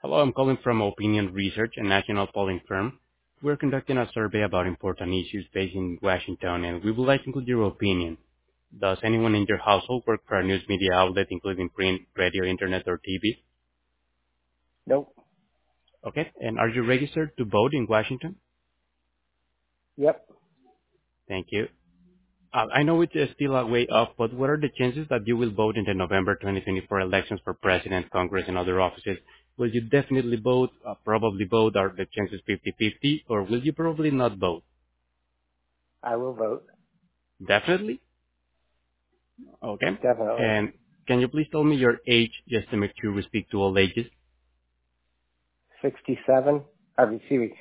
Hello, I'm calling from Opinion Research, a national polling firm. We're conducting a survey about important issues facing Washington, and we would like to include your opinion. Does anyone in your household work for a news media outlet, including print, radio, internet, or TV? Nope. Okay, and are you registered to vote in Washington? Yep. Thank you. I know it's still a way off, but what are the chances that you will vote in the November 2024 elections for president, Congress, and other offices? Will you definitely vote, probably vote, are the chances 50-50, or will you probably not vote? I will vote. Definitely? Okay. Definitely. And can you please tell me your age just to make sure we speak to all ages? 67. Excuse me.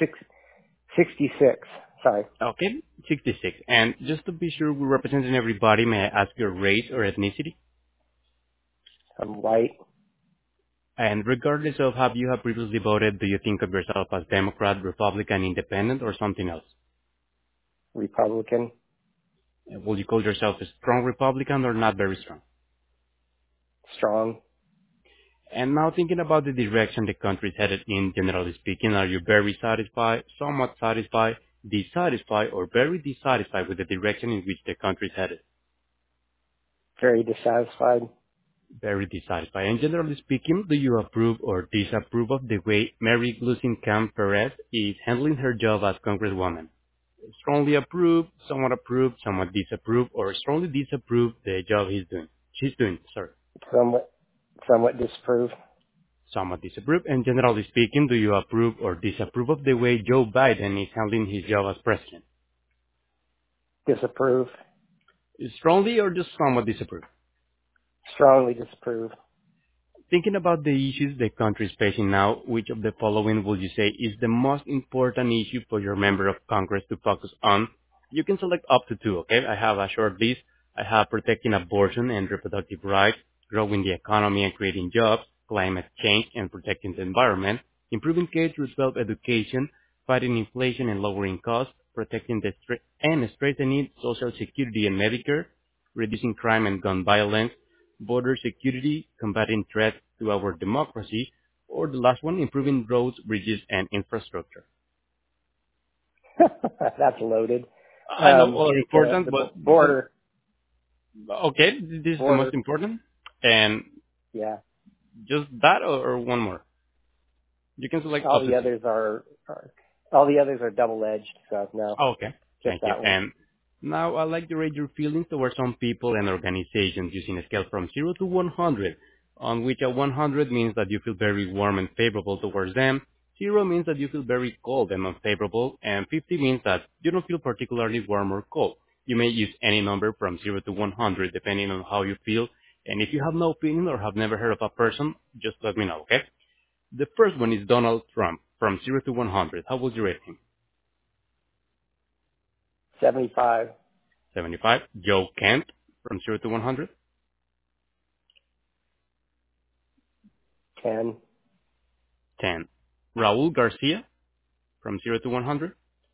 66. Sorry. Okay, 66. And just to be sure we're representing everybody, may I ask your race or ethnicity? I'm white. And regardless of how you have previously voted, do you think of yourself as Democrat, Republican, Independent, or something else? Republican. Will you call yourself a strong Republican or not very strong? Strong. And now thinking about the direction the country is headed in, generally speaking, are you very satisfied, somewhat satisfied, dissatisfied, or very dissatisfied with the direction in which the country is headed? Very dissatisfied. Very dissatisfied. And generally speaking, do you approve or disapprove of the way Mary Gluesenkamp-Perez is handling her job as Congresswoman? Strongly approve, somewhat disapprove, or strongly disapprove the job she's doing, sorry. Somewhat disapprove. Somewhat disapprove. And generally speaking, do you approve or disapprove of the way Joe Biden is handling his job as president? Disapprove. Strongly or just somewhat disapprove? Strongly disapprove. Thinking about the issues the country is facing now, which of the following would you say is the most important issue for your member of Congress to focus on? You can select up to two, okay? I have a short list. I have protecting abortion and reproductive rights, growing the economy and creating jobs, climate change and protecting the environment, improving K-12 education, fighting inflation and lowering costs, protecting and strengthening Social Security and Medicare, reducing crime and gun violence, border security, combating threats to our democracy, or the last one, improving roads, bridges, and infrastructure. That's loaded. I know all are important, The but border. okay, this is the most Border. important. And Yeah. just that or one more? You can select All up to the two. others are double-edged. So no, Okay, just thank you. that one. And now I'd like to rate your feelings towards some people and organizations using a scale from 0 to 100, on which a 100 means that you feel very warm and favorable towards them, 0 means that you feel very cold and unfavorable, and 50 means that you don't feel particularly warm or cold. You may use any number from 0 to 100 depending on how you feel, and if you have no opinion or have never heard of a person, just let me know, okay? The first one is Donald Trump, from 0 to 100. How would you rate him? 75. 75. Joe Kent, from 0 to 100. 10. 10. Raul Garcia, from 0 to 100.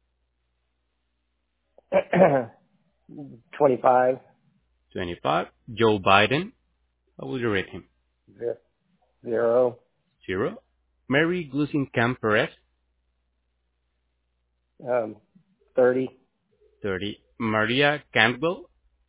25. 25. Joe Biden, how would you rate him? 0. 0. Mary Gluesenkamp-Perez, 30. 30. Maria Cantwell,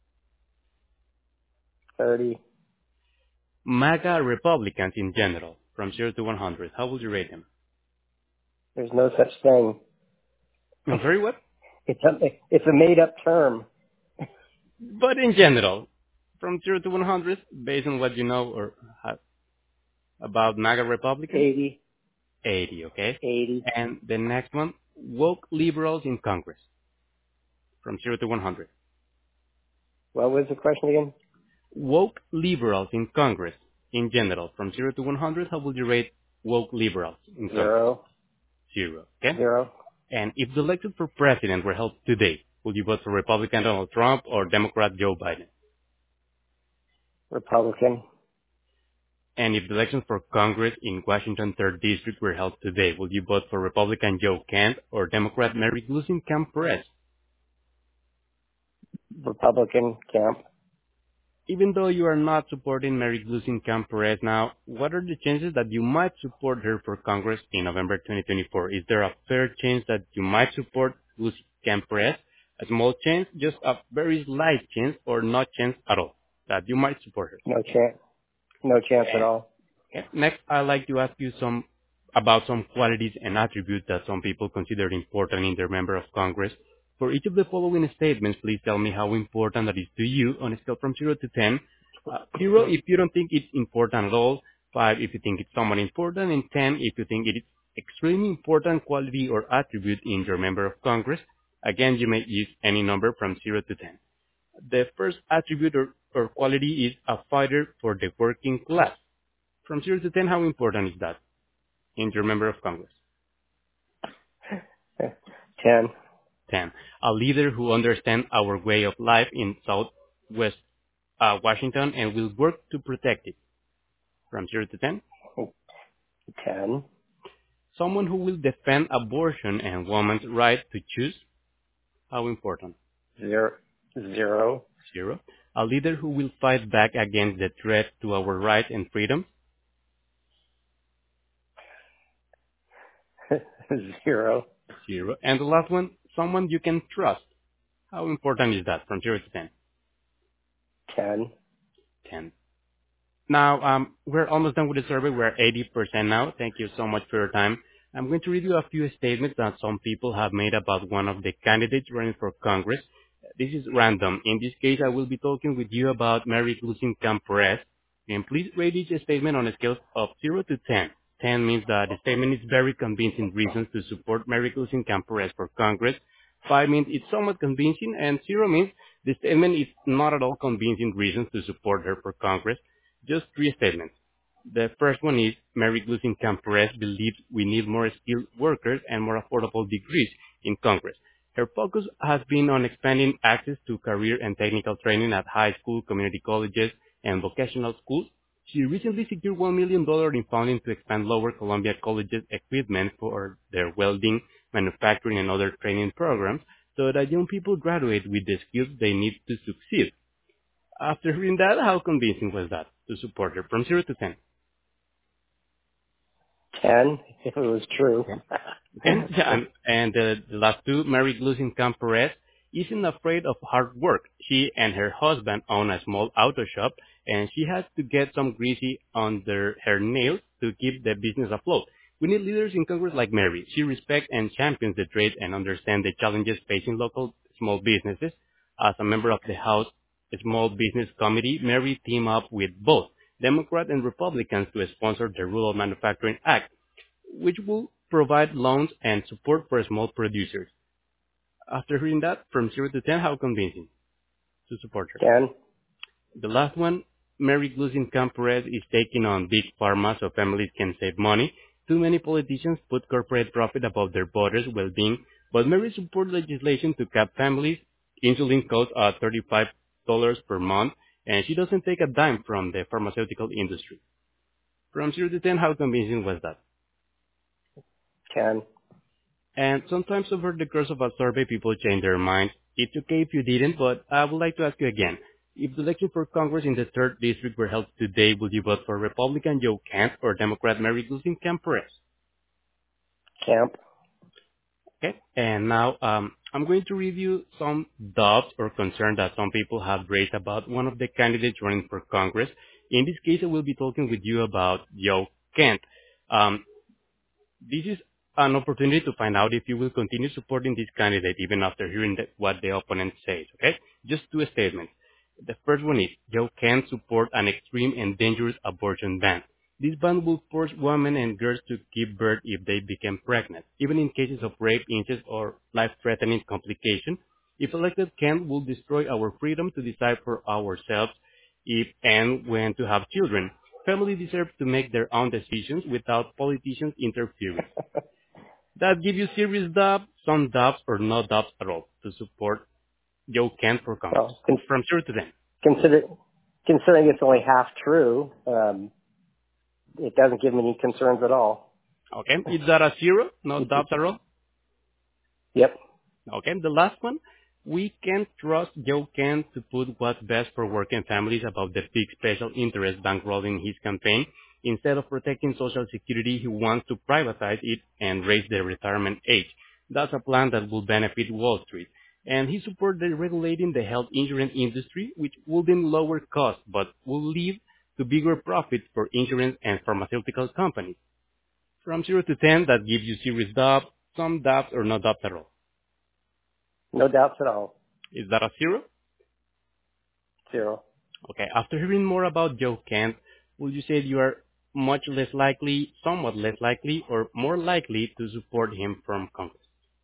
30. MAGA Republicans in general, from 0 to 100. How would you rate him? There's no such thing. I'm sorry, what? It's a made-up term. But in general, from 0 to 100, based on what you know or have about MAGA Republicans? 80. 80, okay? 80. And the next one, woke liberals in Congress, from 0 to 100. What was the question again? Woke liberals in Congress, in general, from 0 to 100, how would you rate woke liberals in Congress? 0. 0, okay? 0. And if the election for president were held today, would you vote for Republican Donald Trump or Democrat Joe Biden? Republican. And if the elections for Congress in Washington 3rd District were held today, would you vote for Republican Joe Kent or Democrat Mary Gluesenkamp-Perez? Republican camp. Even though you are not supporting Mary Glusin Camp-Perez now, what are the chances that you might support her for Congress in November 2024? Is there a fair chance that you might support Glusin Camp-Perez? A small chance, just a very slight chance, or no chance at all that you might support her? No chance. No chance at Okay. all. Okay. Next, I'd like to ask you about some qualities and attributes that some people consider important in their member of Congress. For each of the following statements, please tell me how important that is to you on a scale from 0 to 10. 0 if you don't think it's important at all, 5 if you think it's somewhat important, and 10 if you think it is extremely important quality or attribute in your member of Congress. Again, you may use any number from 0 to 10. The first attribute or quality is a fighter for the working class. From 0 to 10, how important is that in your member of Congress? 10. 10. A leader who understands our way of life in Southwest Washington and will work to protect it. From 0 to 10. 10. Someone who will defend abortion and women's right to choose. How important? 0. 0. 0. A leader who will fight back against the threat to our rights and freedoms. 0. 0. And the last one, someone you can trust. How important is that from 0 to 10? 10. 10. Now, we're almost done with the survey. We're 80% now. Thank you so much for your time. I'm going to read you a few statements that some people have made about one of the candidates running for Congress. This is random. In this case, I will be talking with you about Mary Glusin Camp-Perez. And please rate each statement on a scale of 0 to 10. 10 means that the statement is very convincing reasons to support Mary Glusin Camp-Perez for Congress. 5 means it's somewhat convincing, and 0 means the statement is not at all convincing reasons to support her for Congress. Just 3 statements. The first one is Mary Glusin Camp-Perez believes we need more skilled workers and more affordable degrees in Congress. Her focus has been on expanding access to career and technical training at high school, community colleges, and vocational schools. She recently secured $1 million in funding to expand Lower Columbia College's equipment for their welding, manufacturing, and other training programs so that young people graduate with the skills they need to succeed. After hearing that, how convincing was that to support her from 0 to 10? 10, if it was true. And the last two, Mary Glusin Camp-Perez isn't afraid of hard work. She and her husband own a small auto shop, and she has to get some greasy under her nails to keep the business afloat. We need leaders in Congress like Mary. She respects and champions the trade and understands the challenges facing local small businesses. As a member of the House Small Business Committee, Mary teamed up with both Democrats and Republicans to sponsor the Rural Manufacturing Act, which will provide loans and support for small producers. After hearing that, from 0 to 10, how convincing to support her? 10. The last one, Mary Glusin Camp-Perez is taking on big pharma so families can save money. Too many politicians put corporate profit above their voters' well-being, but Mary supports legislation to cap families. Insulin costs $35 per month, and she doesn't take a dime from the pharmaceutical industry. From 0 to 10, how convincing was that? 10. And sometimes over the course of a survey, people change their minds. It's okay if you didn't, but I would like to ask you again. If the election for Congress in the 3rd District were held today, would you vote for Republican Joe Kent or Democrat Mary Glusin Camp-Perez? Camp. Okay. And now I'm going to review some doubts or concerns that some people have raised about one of the candidates running for Congress. In this case, I will be talking with you about Joe Kent. This is an opportunity to find out if you will continue supporting this candidate even after hearing what the opponent says, okay? Just 2 statements. The first one is, Joe Kent support an extreme and dangerous abortion ban. This ban will force women and girls to give birth if they become pregnant, even in cases of rape, incest, or life-threatening complication. If elected, Kent will destroy our freedom to decide for ourselves if and when to have children. Families deserve to make their own decisions without politicians interfering. That give you serious doubts, some doubts, or no doubts at all to support Joe Kent for Congress. Well, from 0 to 10. Considering it's only half true, it doesn't give me any concerns at all. Okay. Is that a 0? No doubts at all? Yep. Okay. The last one. We can't trust Joe Kent to put what's best for working families above the big special interest bankrolling his campaign. Instead of protecting Social Security, he wants to privatize it and raise the retirement age. That's a plan that will benefit Wall Street. And he supports regulating the health insurance industry, which will then lower costs, but will lead to bigger profits for insurance and pharmaceutical companies. From 0 to 10, that gives you serious doubt, some doubts, or no doubts at all. No doubts at all. Is that a 0? 0. Okay. After hearing more about Joe Kent, would you say you are much less likely, somewhat less likely, or more likely to support him from Congress?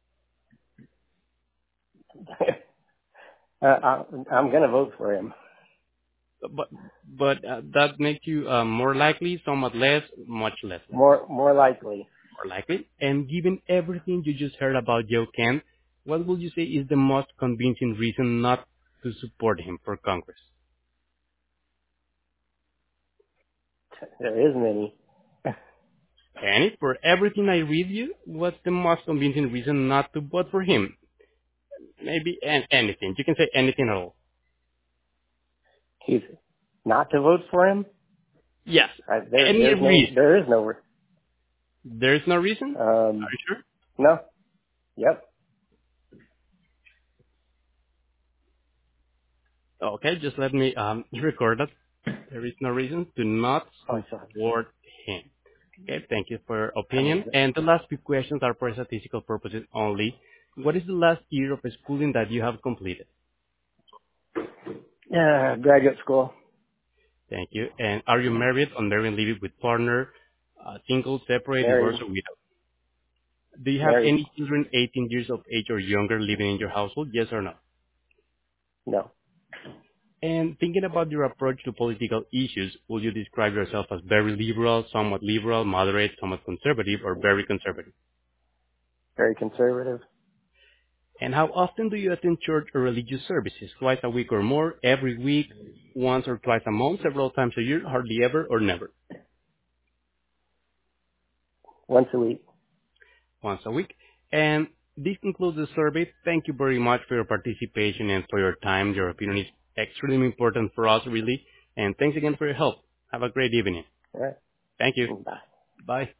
I'm going to vote for him. But that makes you more likely, somewhat less, much less likely. More likely. More likely. And given everything you just heard about Joe Kent, what would you say is the most convincing reason not to support him for Congress? There isn't any. And for everything I read you, what's the most convincing reason not to vote for him? Maybe anything. You can say anything at all. He's not to vote for him? Yes. Any There is no. There's no reason? Are you sure? No. Yep. Okay, just let me record that. There is no reason to not support him. Okay, thank you for your opinion. And the last few questions are for statistical purposes only. What is the last year of schooling that you have completed? Graduate school. Thank you. And are you married, on married, living with partner, single, separate, divorced, or widow? Do you have Married. any children 18 years of age or younger living in your household? Yes or no? No. And thinking about your approach to political issues, will you describe yourself as very liberal, somewhat liberal, moderate, somewhat conservative, or very conservative? Very conservative. And how often do you attend church or religious services? Twice a week or more, every week, once or twice a month, several times a year, hardly ever, or never? Once a week. Once a week. And this concludes the survey. Thank you very much for your participation and for your time. Your opinion is extremely important for us, really. And thanks again for your help. Have a great evening. All right. Thank you. Bye. Bye.